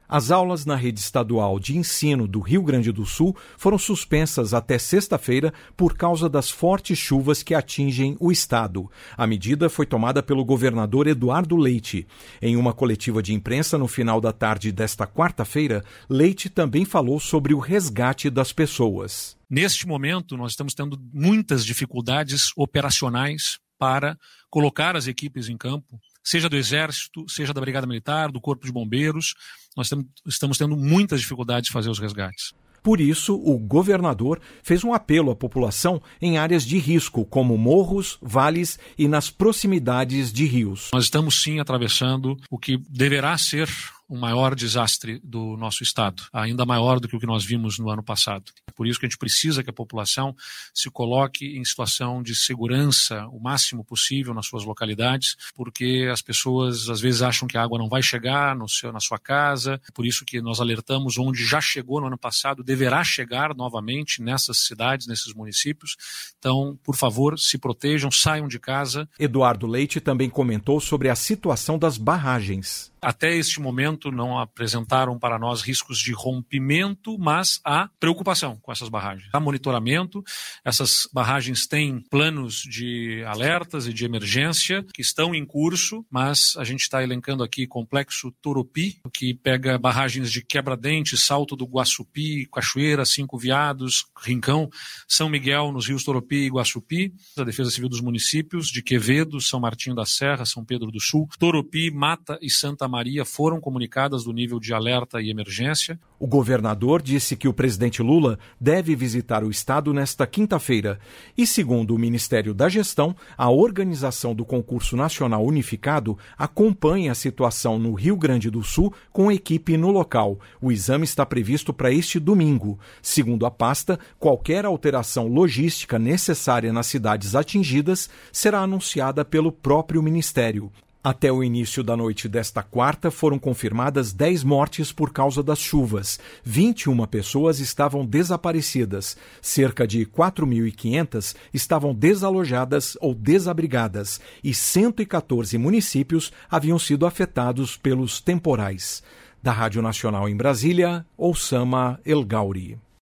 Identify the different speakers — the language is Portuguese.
Speaker 1: As aulas na rede estadual de ensino do Rio Grande do Sul foram suspensas até sexta-feira por causa das fortes chuvas que atingem o estado. A medida foi tomada pelo governador Eduardo Leite. Em uma coletiva de imprensa no final da tarde desta quarta-feira, Leite também falou sobre o resgate das pessoas.
Speaker 2: Neste momento, nós estamos tendo muitas dificuldades operacionais para colocar as equipes em campo, seja do Exército, seja da Brigada Militar, do Corpo de Bombeiros. Nós estamos tendo muitas dificuldades de fazer os resgates.
Speaker 1: Por isso, o governador fez um apelo à população em áreas de risco, como morros, vales e nas proximidades de rios.
Speaker 2: Nós estamos sim atravessando o que deverá ser o maior desastre do nosso estado, ainda maior do que o que nós vimos no ano passado. Por isso que a gente precisa que a população se coloque em situação de segurança o máximo possível nas suas localidades, porque as pessoas às vezes acham que a água não vai chegar na sua casa, por isso que nós alertamos onde já chegou no ano passado, deverá chegar novamente nessas cidades, nesses municípios. Então, por favor, se protejam, saiam de casa.
Speaker 1: Eduardo Leite também comentou sobre a situação das barragens.
Speaker 2: Até este momento não apresentaram para nós riscos de rompimento, mas há preocupação com essas barragens. Há monitoramento, essas barragens têm planos de alertas e de emergência que estão em curso, mas a gente está elencando aqui Complexo Toropi, que pega barragens de Quebra-Dente, Salto do Guaçupi, Cachoeira, Cinco Veados, Rincão, São Miguel, nos rios Toropi e Guaçupi, a Defesa Civil dos Municípios de Quevedo, São Martinho da Serra, São Pedro do Sul, Toropi, Mata e Santa Maria foram comunicadas do nível de alerta e emergência.
Speaker 1: O governador disse que o presidente Lula deve visitar o estado nesta quinta-feira e, segundo o Ministério da Gestão, a organização do concurso nacional unificado acompanha a situação no Rio Grande do Sul com equipe no local. O exame está previsto para este domingo. Segundo a pasta, qualquer alteração logística necessária nas cidades atingidas será anunciada pelo próprio Ministério. Até o início da noite desta quarta, foram confirmadas 10 mortes por causa das chuvas. 21 pessoas estavam desaparecidas. Cerca de 4.500 estavam desalojadas ou desabrigadas. E 114 municípios haviam sido afetados pelos temporais. Da Rádio Nacional em Brasília, Oussama El Gauri.